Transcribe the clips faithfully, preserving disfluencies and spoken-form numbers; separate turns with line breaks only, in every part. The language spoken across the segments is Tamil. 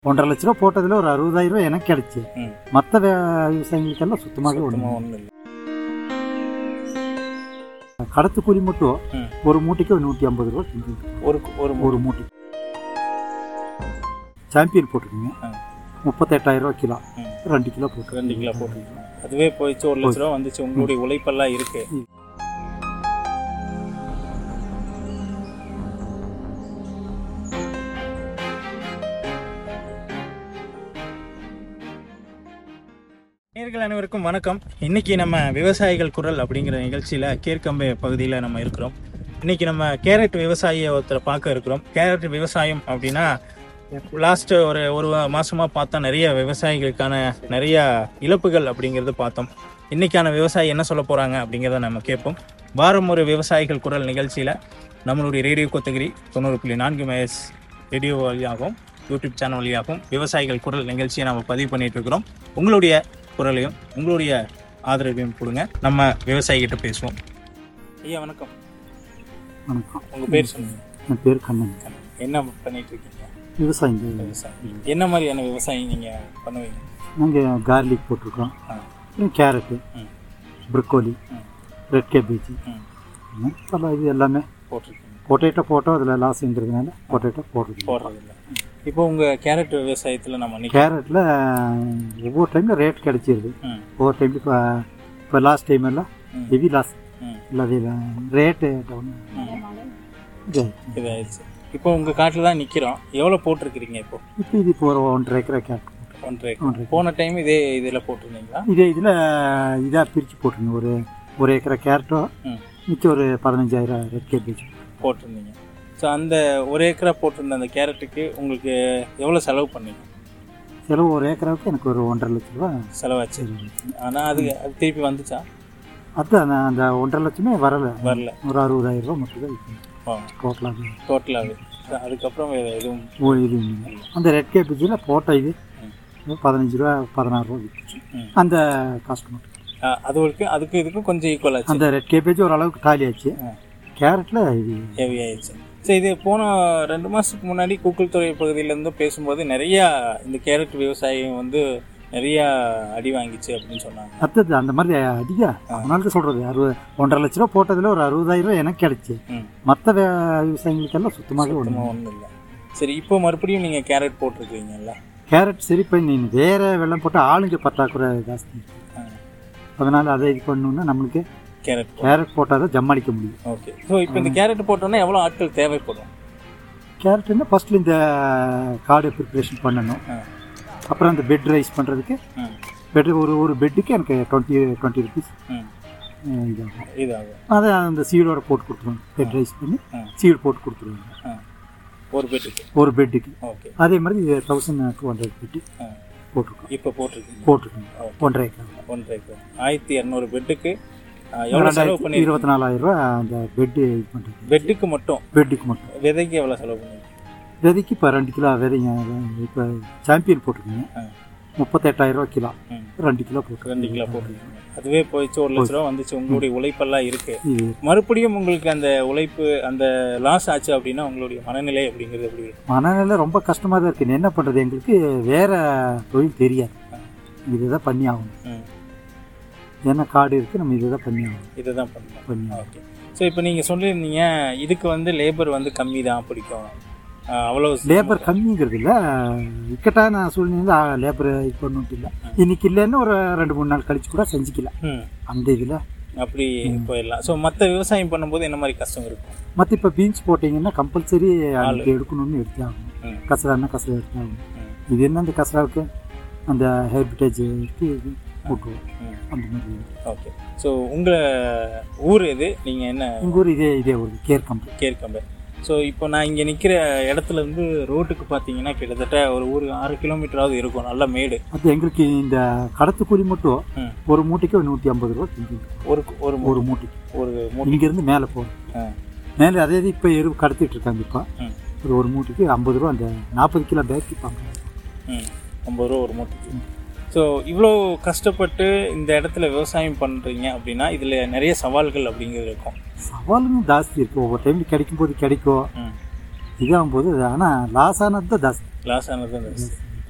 ஒன்றரை லட்ச ரூபா போட்டதில் ஒரு அறுபதாயிரம் ரூபாய் எனக்கு கிடைச்சி. மற்ற விவசாயிகளுக்கெல்லாம் சுத்தமாக ஒன்றும் இல்லை. கடத்து கூலி மட்டும் ஒரு மூட்டைக்கு ஒரு நூற்றி ஐம்பது ரூபா ஒரு ஒரு ஒரு மூட்டை. சாம்பியன் போட்டுருக்கீங்க முப்பத்தெட்டாயிரம் ரூபா கிலோ, ரெண்டு கிலோ போட்டு
ரெண்டு கிலோ போட்டுருக்கீங்க. அதுவே போயிடுச்சு, ஒரு லட்ச ரூபா வந்துச்சு. உங்களுடைய உழைப்பெல்லாம் இருக்கு. நேயர்கள் அனைவருக்கும் வணக்கம். இன்றைக்கி நம்ம விவசாயிகள் குரல் அப்படிங்கிற நிகழ்ச்சியில் கேர்கம்பை பகுதியில் நம்ம இருக்கிறோம். இன்றைக்கி நம்ம கேரட் விவசாயியை ஒருத்தரை பார்க்க இருக்கிறோம். கேரட் விவசாயம் அப்படின்னா லாஸ்ட்டு ஒரு ஒரு மாதமாக பார்த்தா நிறைய விவசாயிகளுக்கான நிறைய இழப்புகள் அப்படிங்கிறது பார்த்தோம். இன்றைக்கான விவசாயி என்ன சொல்ல போகிறாங்க அப்படிங்கிறத நம்ம கேட்போம். வாரம் ஒரு விவசாயிகள் குரல் நிகழ்ச்சியில் நம்மளுடைய ரேடியோ கோத்தகிரி தொண்ணூறு புள்ளி நான்கு மைஎஸ் ரேடியோ வழியாகவும் யூடியூப் சேனல் வழியாகவும் விவசாயிகள் குரல் நிகழ்ச்சியை நம்ம பதிவு பண்ணிகிட்டு இருக்கிறோம். உங்களுடைய குரலையும் உங்களுடைய ஆதரவையும் கொடுங்க. நம்ம விவசாயிகிட்ட பேசுவோம். ஐயா வணக்கம்.
வணக்கம்.
உங்கள் பேர் சொல்லுங்கள்.
என் பேர் கண்ணன்.
என்ன பண்ணிட்டு இருக்கீங்க?
விவசாயம்.
விவசாயம் என்ன மாதிரியான விவசாயம் நீங்கள் பண்ணுவீங்க?
நாங்கள் கார்லிக் போட்டிருக்கோம், கேரட்டு, ப்ரொக்கோலி, ரெட் கேபேஜ், பல இது எல்லாமே
போட்டிருக்கீங்க.
பொட்டேட்டோ போட்டோம் அதில் லாஸுங்கிறதுனால பொட்டேட்டோ போடுறது
போடுறதில்ல. இப்போ உங்கள் கேரட் விவசாயத்தில் நம்ம
கேரட்டில் ஒவ்வொரு டைமில் ரேட் கிடைச்சிருது. ஒவ்வொரு டைம் இப்போ இப்போ லாஸ்ட் டைம் எல்லாம் ஹெவி லாஸ் இல்லை, ரேட்டு டவுன்
இதாகிடுச்சு. இப்போ உங்கள் காட்டில் தான் நிற்கிறோம். எவ்வளோ போட்டிருக்கிறீங்க இப்போ?
இப்போ இது இப்போ ஒரு ஒன்றரை ஏக்கரா கேரட்.
ஒன்றரை ஏக்கர். போன டைம் இதே இதில் போட்டிருந்தீங்களா?
இதே இதில் இதாக பிரித்து போட்டிருங்க. ஒரு ஒரு ஏக்கரா கேரட்டோ மிச்சம் ஒரு பதினஞ்சாயிரம் ரெட் கேபேஜ்
போட்டிருந்தீங்க. ஸோ அந்த ஒரு ஏக்கரா போட்டிருந்த அந்த கேரட்டுக்கு உங்களுக்கு எவ்வளோ செலவு பண்ணீங்க?
செலவு ஒரு ஏக்கராவுக்கு எனக்கு ஒரு ஒன்றரை லட்ச ரூபா
செலவாச்சு. ஆனால் அது அது திருப்பி வந்துச்சா?
அதுதான் அந்த ஒன்றரை லட்சமே வரலை
வரல
ஒரு அறுபதாயிரம் ரூபா மட்டும் தான் டோட்டலாக
டோட்டலாகவே. அதுக்கப்புறம் எதுவும்
ஓ இது அந்த ரெட் கேபேஜில் போட்ட இது பதினஞ்சு ரூபா பதினாறு ரூபா விற்றுச்சு. அந்த காஸ்ட் மட்டும்
அதுக்கு அதுக்கு இதுக்கும் கொஞ்சம் ஈக்குவல் ஆச்சு.
அந்த ரெட் கேபேஜ் ஓரளவுக்கு காலி ஆச்சு. கேரட்டில் இது
ஹெவி ஆயிடுச்சு. சரி, இது போன ரெண்டு மாதத்துக்கு முன்னாடி கூக்குள்துறை பகுதியிலேருந்து பேசும்போது நிறையா இந்த கேரட் விவசாயம் வந்து நிறையா அடி வாங்கிச்சு அப்படின்னு சொன்னாங்க.
அடுத்தது அந்த மாதிரி அடிக்கா அதனால சொல்கிறது அறுபது ஒன்றரை லட்ச ரூபா போட்டதில் ஒரு அறுபதாயிரம் ரூபா எனக்கு கிடைச்சி. மற்ற விவசாயிகளுக்கெல்லாம் சுத்தமாக ஒன்றும்
ஒன்றும் இல்லை. சரி, இப்போ மறுபடியும் நீங்கள் கேரட் போட்டிருக்கீங்கல்ல?
கேரட் சரி இப்போ நீ வேறு வெள்ளம் போட்டால் ஆளுங்க பற்றாக்குறை ஜாஸ்தி, அதனால் அதை இது பண்ணணுன்னா நம்மளுக்கு
கேரட்
கேரட் போட்டால் தான் ஜம்மடிக்க முடியும்.
ஓகே. ஸோ இப்போ இந்த கேரட் போட்டோன்னா எவ்வளோ ஆட்கள் தேவைப்படும்?
கேரட்டுன்னா ஃபஸ்ட்டில் இந்த கார்டு ப்ரிப்ரேஷன் பண்ணணும். அப்புறம் அந்த பெட் ரைஸ் பண்ணுறதுக்கு பெட் ஒரு ஒரு பெட்டுக்கு எனக்கு டுவெண்ட்டி டுவெண்ட்டி ருபீஸ் இதாகும்
இதாகும்
அதை அந்த சீடோட போட்டு கொடுத்துருவாங்க. பெட் ரைஸ் பண்ணி சீடு போட்டு கொடுத்துருவாங்க
ஒரு பெட்டுக்கு ஒரு
பெட்டுக்கு ஓகே. அதே மாதிரி தௌசண்ட் டூ ஹண்ட்ரட் பெட்டு போட்டிருக்கோம்.
இப்போ போட்டிருக்கீங்க?
போட்டிருக்கோங்க. ஒன்றரை ஏக்கர்
ஒன்றரை ஏக்கர் ஆயிரத்தி இரநூறு பெட்டுக்கு எவ்வளோ செலவு பண்ணி?
இருபத்தி நாலாயிரம் ரூபா அந்த பெட்டு இது பண்ணுறது.
பெட்டுக்கு மட்டும்?
பெட்டுக்கு மட்டும்.
விதைக்கு எவ்வளோ செலவு பண்ணி?
விதைக்கு இப்போ ரெண்டு கிலோ விதைங்க. இப்போ சாம்பியன் போட்டிருக்கீங்க முப்பத்தெட்டாயிரம் ரூபா கிலோ, ரெண்டு கிலோ போட்டு
ரெண்டு கிலோ போட்டுருக்கீங்க. அதுவே போயிடுச்சு, ஒரு லட்ச ரூபா வந்துச்சு. உங்களுடைய உழைப்பெல்லாம் இருக்கு. மறுபடியும் உங்களுக்கு அந்த உழைப்பு அந்த லாஸ் ஆச்சு அப்படின்னா உங்களுடைய மனநிலை அப்படிங்கிறது எப்படி?
மனநிலை ரொம்ப கஷ்டமாக தான் இருக்குது. என்ன பண்ணுறது, எங்களுக்கு வேற தொழில் தெரியாது, இதுதான் பண்ணி ஆகணும். ஏன்னா காடு இருக்குது, நம்ம இதை தான் பண்ணி ஆகணும்.
இதை தான் பண்ணணும்
பண்ணி.
ஓகே. ஸோ இப்போ நீங்கள் சொல்லியிருந்தீங்க இதுக்கு வந்து லேபர் வந்து கம்மி தான் பிடிக்கும். அவ்வளோ
லேபர் கம்மிங்கிறது இல்லை, இக்கட்டான சூழ்நிலை லேபர் இது பண்ணிட்டு இல்லை. இன்னைக்கு இல்லைன்னு ஒரு ரெண்டு மூணு நாள் கழிச்சு கூட செஞ்சுக்கலாம் அந்த இதில்
அப்படி போயிடலாம். ஸோ மற்ற விவசாயம் பண்ணும்போது என்ன மாதிரி கஷ்டம் இருக்கும்?
மற்ற இப்போ பீன்ஸ் போட்டிங்கன்னா கம்பல்சரி அதுக்கு எடுக்கணும்னு எடுத்து ஆகணும். கசரானா கசரா எடுத்து ஆகணும். இது என்ன அந்த கசராவுக்கு அந்த ஹெர்பிட்டேஜ் இருக்குது போட்டுருவோம் அந்த மாதிரி.
ஓகே. ஸோ உங்கள் ஊர் எது? நீங்கள் என்ன?
உங்கள் ஊர் இதே இதே ஊர் கேர்கம்பை.
கேர்கம்பை. ஸோ இப்போ நான் இங்கே நிற்கிற இடத்துல இருந்து ரோட்டுக்கு பார்த்தீங்கன்னா கிட்டத்தட்ட ஒரு ஒரு ஆறு கிலோமீட்டராவது இருக்கும், நல்ல மேடு.
அது எங்களுக்கு இந்த கடத்து கூலி மட்டும் ஒரு மூட்டைக்கு ஒரு நூற்றி ஐம்பது ரூபா
ஒரு ஒரு
ஒரு மூட்டைக்கு. ஒரு இங்கேருந்து மேலே போகணும். மேலே அதே இது இப்போ எரு கடத்திட்டு இருக்காங்க. இப்போ ஒரு ஒரு மூட்டைக்கு ஐம்பது ரூபா. அந்த நாற்பது கிலோ பேக் விற்பாங்க.
ஐம்பது ரூபா ஒரு மூட்டைக்கு. ஸோ இவ்வளோ கஷ்டப்பட்டு இந்த இடத்துல விவசாயம் பண்ணுறீங்க அப்படின்னா இதில் நிறைய சவால்கள் அப்படிங்கிறது இருக்கும்.
சவாலுங்க ஜாஸ்தி இருக்குது. ஒவ்வொரு டைம் கிடைக்கும் போது கிடைக்கும், இதாகும் போது. ஆனால் லாஸ் ஆனது தான் ஜாஸ்தி.
லாஸ் ஆனது தான் ஜாஸ்தி.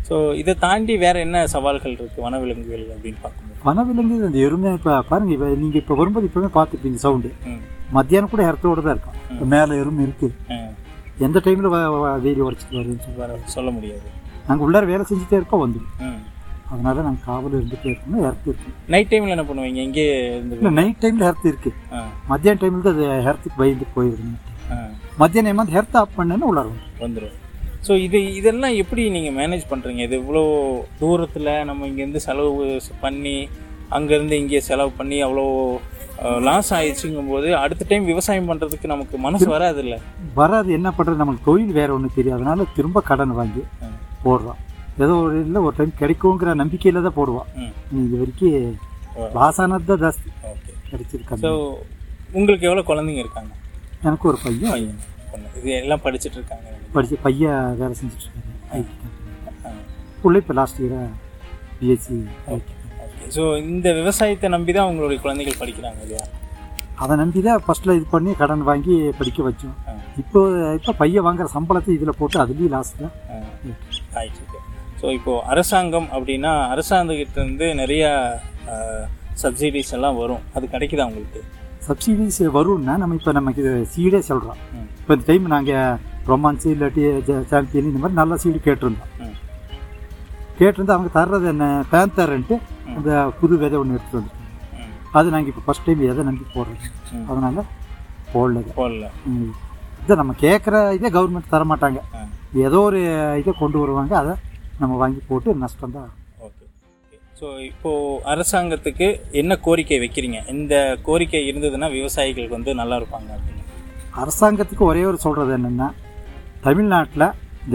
ஸோ இதை தாண்டி வேற என்ன சவால்கள் இருக்குது வனவிலங்குகள் அப்படின்னு பார்க்கும்போது?
வனவிலங்கு அந்த எருமை இப்போ பாருங்கள், இப்போ நீங்கள் இப்போ வரும்போது இப்போவே பார்த்துருப்பீங்க சவுண்டு. மத்தியானம் கூட இடத்தோடு தான் இருக்கும். இப்போ மேலே எருமை இருக்குது. எந்த டைமில் வேலி உடச்சிட்டு வருதுன்னு
வர சொல்ல முடியாது.
நாங்கள் உள்ளார வேலை செஞ்சுட்டே இருக்கோம் வந்துடும். அதனால நாங்கள் காவல் இருந்துகிட்டே இருக்கணும். ஹெர்த் இருக்குது.
நைட் டைமில் என்ன பண்ணுவீங்க? இங்கே இருந்து
நைட் டைமில் ஹெர்த் இருக்குது. மத்தியான டைமில் தான் அது ஹெர்த்துக்கு பயந்துட்டு போயிடுது. மத்தியானம் ஏமாந்து ஹெர்த் ஆஃப் பண்ணேன்னா உள்ளார
வந்துடும். ஸோ இது இதெல்லாம் எப்படி நீங்கள் மேனேஜ் பண்ணுறீங்க? இது இவ்வளோ தூரத்தில் நம்ம இங்கேருந்து செலவு பண்ணி அங்கேருந்து இங்கே செலவு பண்ணி அவ்வளோ லாஸ் ஆயிடுச்சுங்கும் போது அடுத்த டைம் விவசாயம் பண்ணுறதுக்கு நமக்கு மனசு வராது இல்லை?
வராது. என்ன பண்ணுறது, நமக்கு தொழில் வேறு ஒன்றும் தெரியாதனால திரும்ப கடன் வாங்கி போடுறோம். ஏதோ ஒரு இல்லை ஒரு டைம் கிடைக்குங்கிற நம்பிக்கையில் தான் போடுவோம். இது வரைக்கும் லாஸ் ஆனது தான் ஜாஸ்தி. ஓகே, கிடைச்சிருக்காங்க.
ஸோ உங்களுக்கு எவ்வளோ குழந்தைங்க இருக்காங்க?
எனக்கு ஒரு பையன்
பையன் இது எல்லாம் படிச்சுட்டு இருக்காங்க.
படித்து பையன் வேலை செஞ்சுட்ருக்காங்க. உள்ள இப்போ லாஸ்ட் இயராக பிஎஸ்சி.
Okay okay. ஸோ இந்த விவசாயத்தை நம்பி தான் உங்களுடைய குழந்தைகள் படிக்கிறாங்க இல்லையா?
அதை நம்பி தான் ஃபஸ்ட்டில் இது பண்ணி கடன் வாங்கி படிக்க வச்சோம். இப்போ இப்போ பையன் வாங்குற சம்பளத்தை இதில் போட்டு அதுலேயும் லாஸ் தான்
ஆயிடுச்சு. ஸோ இப்போது அரசாங்கம் அப்படின்னா அரசாங்கத்திலேருந்து நிறையா சப்சிடிஸ் எல்லாம் வரும். அது கிடைக்குதா உங்களுக்கு?
சப்சிடிஸ் வரும்னா நம்ம இப்போ நமக்கு இது சீடே சொல்கிறோம். இப்போ இந்த டைம் நாங்கள் ரொமான்ஸு இல்லாட்டி சாம்பியன் இந்த மாதிரி நல்ல சீடு கேட்டிருந்தோம். கேட்டிருந்தா அவங்க தர்றது என்ன பேந்தர்ன்ட்டு அந்த புது விதை ஒன்று எடுத்துகிட்டு வந்துருக்கோம். அது நாங்கள் இப்போ ஃபஸ்ட் டைம் எதை நம்பி போடுறோம். அதனால் போடல
போடல
இதை நம்ம கேட்குற இதே கவர்மெண்ட் தரமாட்டாங்க. ஏதோ ஒரு இதை கொண்டு வருவாங்க, அதை நம்ம வாங்கி போட்டு நஷ்டம் தான்.
ஓகே. ஸோ இப்போது அரசாங்கத்துக்கு என்ன கோரிக்கை வைக்கிறீங்க? இந்த கோரிக்கை இருந்ததுன்னா விவசாயிகளுக்கு வந்து நல்லா இருப்பாங்க அப்படின்னு.
அரசாங்கத்துக்கு ஒரே ஒரு சொல்கிறது என்னென்னா, தமிழ்நாட்டில் இந்த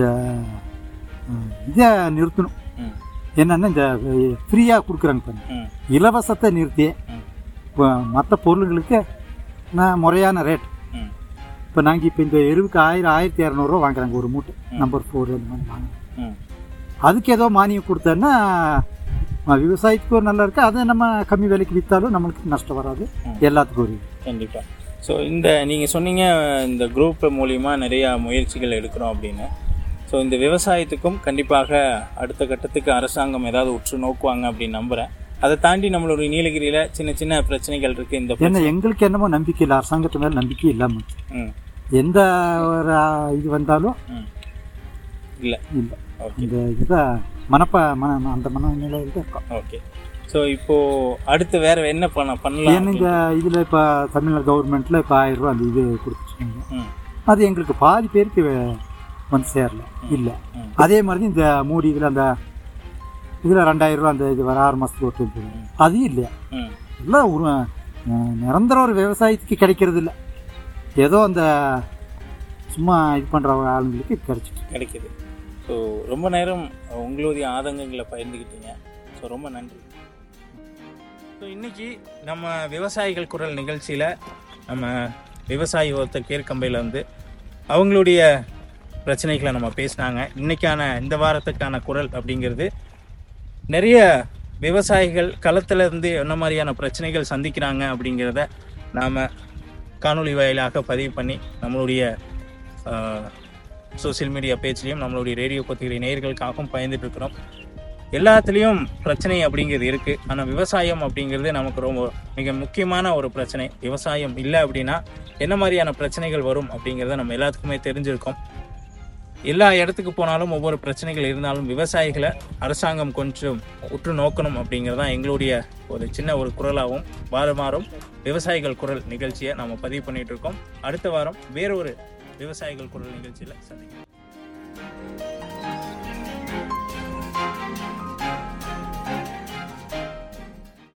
இதை நிறுத்தணும். என்னென்னா இந்த ஃப்ரீயாக கொடுக்குறாங்க பாருங்க, இலவசத்தை நிறுத்தி மற்ற பொருளுங்களுக்கு நான் முறையான ரேட். இப்போ நாங்கள் இப்போ இந்த எருவுக்கு ஆயிரம் ஆயிரத்தி இரநூறுவா வாங்குறாங்க ஒரு மூட்டை, நம்பர் ஃபோர் அந்த மாதிரி வாங்குறோம். அதுக்கு ஏதோ மானியம் கொடுத்தோன்னா விவசாயத்துக்கு ஒரு நல்லா இருக்குது. அதை நம்ம கம்மி விலைக்கு விற்றாலும் நம்மளுக்கு நஷ்டம் வராது, எல்லாத்துக்கும் ஒரு.
கண்டிப்பாக. ஸோ இந்த நீங்கள் சொன்னீங்க இந்த குரூப் மூலிமா நிறையா முயற்சிகள் எடுக்கிறோம் அப்படின்னு. ஸோ இந்த விவசாயத்துக்கும் கண்டிப்பாக அடுத்த கட்டத்துக்கு அரசாங்கம் ஏதாவது உற்று நோக்குவாங்க அப்படின்னு நம்புகிறேன். அதை தாண்டி நம்மளுடைய நீலகிரியில் சின்ன சின்ன பிரச்சனைகள் இருக்குது. இந்த
என்ன எங்களுக்கு என்னமோ நம்பிக்கை இல்லை, அரசாங்கத்து மேலே நம்பிக்கை இல்லாமல் எந்த ஒரு இது வந்தாலும்
இல்லை
இல்லை இந்த இதுதான் மனப்பா மன அந்த மனநிலையில் தான் இருக்கும்.
ஓகே. ஸோ இப்போது அடுத்து வேறு என்ன பண்ண பண்ணலாம்?
ஏன்னா இந்த இதில் இப்போ தமிழ்நாடு கவர்மெண்ட்டில் இப்போ ஆயிரம் ரூபா அந்த இது கொடுத்துருக்காங்க. அது எங்களுக்கு பாதி பேருக்கு வந்து சேரல இல்லை. அதே மாதிரி இந்த மூடி இதில் அந்த இதில் ரெண்டாயிரம் ரூபா அந்த இது வர ஆறு மாதத்துக்கு ஒரு டைம் அதையும் இல்லையா. எல்லாம் ஒரு நிரந்தர ஒரு விவசாயத்துக்கு கிடைக்கிறது இல்லை, ஏதோ அந்த சும்மா இது பண்ணுற ஆளுங்களுக்கு கிடைச்சிட்டு
கிடைக்கிது. ஸோ ரொம்ப நேரம் உங்களுடைய ஆதங்கங்களை பகிர்ந்துக்கிட்டீங்க. ஸோ ரொம்ப நன்றி. ஸோ இன்றைக்கி நம்ம விவசாயிகள் குரல் நிகழ்ச்சியில் நம்ம விவசாயி ஒருத்தர் கேர்கம்பையில் வந்து அவங்களுடைய பிரச்சனைகளை நம்ம பேசினாங்க. இன்றைக்கான இந்த வாரத்துக்கான குரல் அப்படிங்கிறது நிறைய விவசாயிகள் களத்தில் இருந்து என்ன மாதிரியான பிரச்சனைகள் சந்திக்கிறாங்க அப்படிங்கிறத நாம் காணொலி வாயிலாக பதிவு பண்ணி நம்மளுடைய சோசியல் மீடியா பேஜ்லேயும் நம்மளுடைய ரேடியோ பத்திரிகை நேயர்களுக்காகவும் பயந்துட்டு இருக்கிறோம். எல்லாத்துலேயும் பிரச்சனை அப்படிங்கிறது இருக்குது. ஆனால் விவசாயம் அப்படிங்கிறது நமக்கு ரொம்ப மிக முக்கியமான ஒரு பிரச்சனை. விவசாயம் இல்லை அப்படின்னா என்ன மாதிரியான பிரச்சனைகள் வரும் அப்படிங்கிறத நம்ம எல்லாத்துக்குமே தெரிஞ்சிருக்கோம். எல்லா இடத்துக்கு போனாலும் ஒவ்வொரு பிரச்சனைகள் இருந்தாலும் விவசாயிகளை அரசாங்கம் கொஞ்சம் உற்று நோக்கணும் அப்படிங்கிறது தான் எங்களுடைய ஒரு சின்ன ஒரு குரலாகவும் வாரம் வாரம் விவசாயிகள் குரல் நிகழ்ச்சியை நம்ம பதிவு பண்ணிகிட்டு இருக்கோம். அடுத்த வாரம் வேறொரு விவசாயிகள் குரல் நிகழ்ச்சியில் சந்திக்கிறோம்.